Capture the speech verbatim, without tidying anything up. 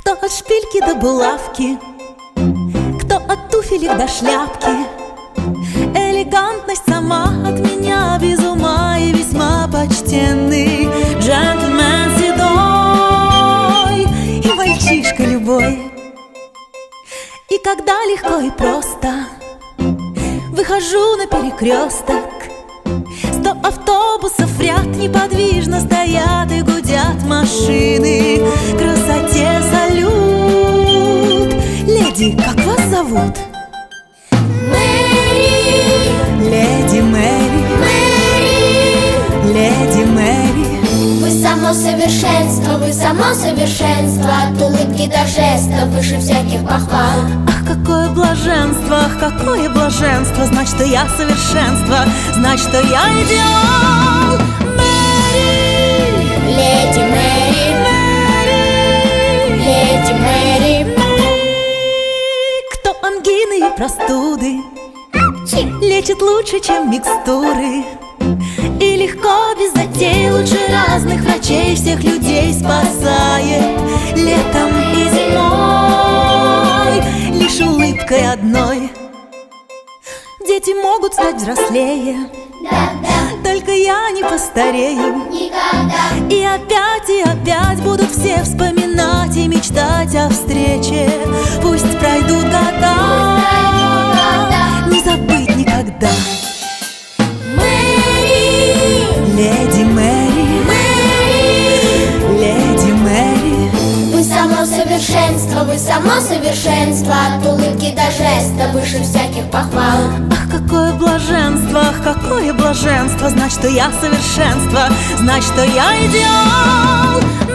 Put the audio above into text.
Кто от шпильки до булавки, кто от туфелек до шляпки. Элегантность сама от меня без ума и весьма почтенный джентльмен седой и мальчишка любой. И когда легко и просто выхожу на перекресток, сто автобусов в ряд неподвижно стоят и гудят машины. Красоте салют. Леди, как вас зовут? Мэри. Леди Мэри. Мэри. Леди Мэри. Вы само совершенство, вы само совершенство, от улыбки до жеста выше всяких похвал. Ах, какое блаженство, ах, какое блаженство, знать, что я совершенство, знать, что я идеал. Мэри. Леди Мэри. Мэри. Леди Мэри. Кто ангины и простуды Апчи. лечит лучше, чем микстуры, и легко, без затей, лучше разных врачей всех людей спасает летом и зимой лишь улыбкой одной. Дети могут стать взрослее, Да, да, только я не постарею. никогда. И опять, и опять будут все вспоминать и мечтать о встрече. Пусть пройдут года, не забыть никогда. Мэри. Леди Мэри. Мэри. Леди Мэри. Вы само совершенство, вы само совершенство, от улыбки до жеста выше всяких похвал. Ах, какое блаженство, ах, какое блаженство, знать, что я совершенство, знать, что я идеал.